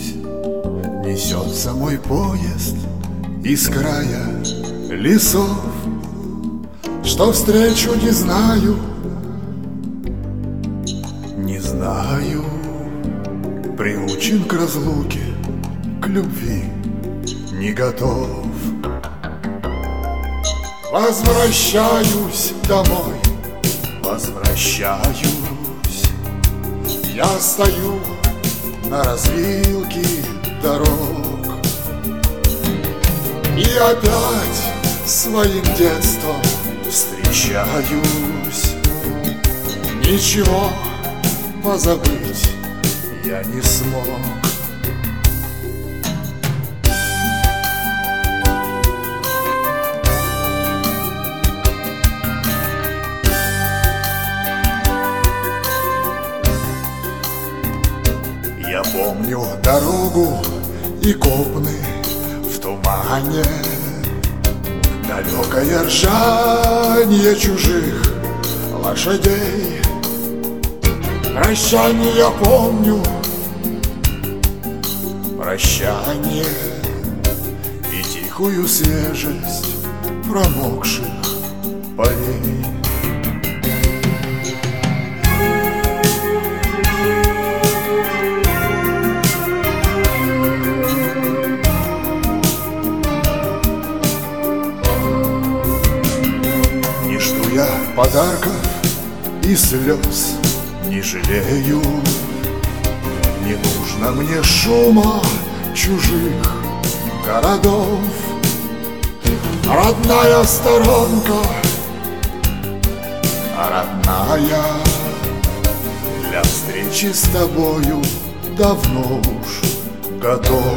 Несется мой поезд из края лесов. Что встречу, не знаю, не знаю. Приучен к разлуке, к любви не готов. Возвращаюсь домой, возвращаюсь. Я стою на развилке дорог и опять своим детством встречаюсь. Ничего позабыть я не смог. Я помню дорогу и копны в тумане, далекое ржание чужих лошадей. Прощание я помню, прощание и тихую свежесть промокших полей. Не жду я подарков и слез не жалею. Не нужно мне шума чужих городов. Родная сторонка, родная, для встречи с тобою давно уж готов.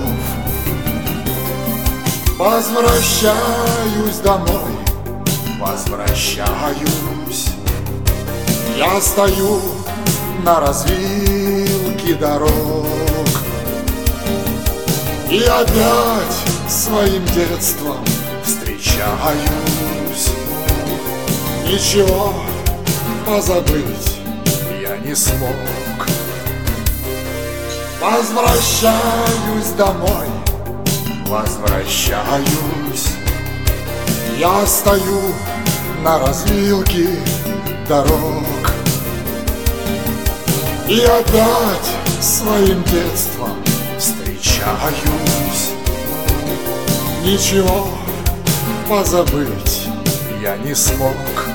Возвращаюсь домой, возвращаюсь. Я стою на развилке дорог и опять своим детством встречаюсь. Ничего позабыть я не смог. Возвращаюсь домой, возвращаюсь. Я стою на развилке дорог и опять своим детством встречаюсь. Ничего позабыть я не смог.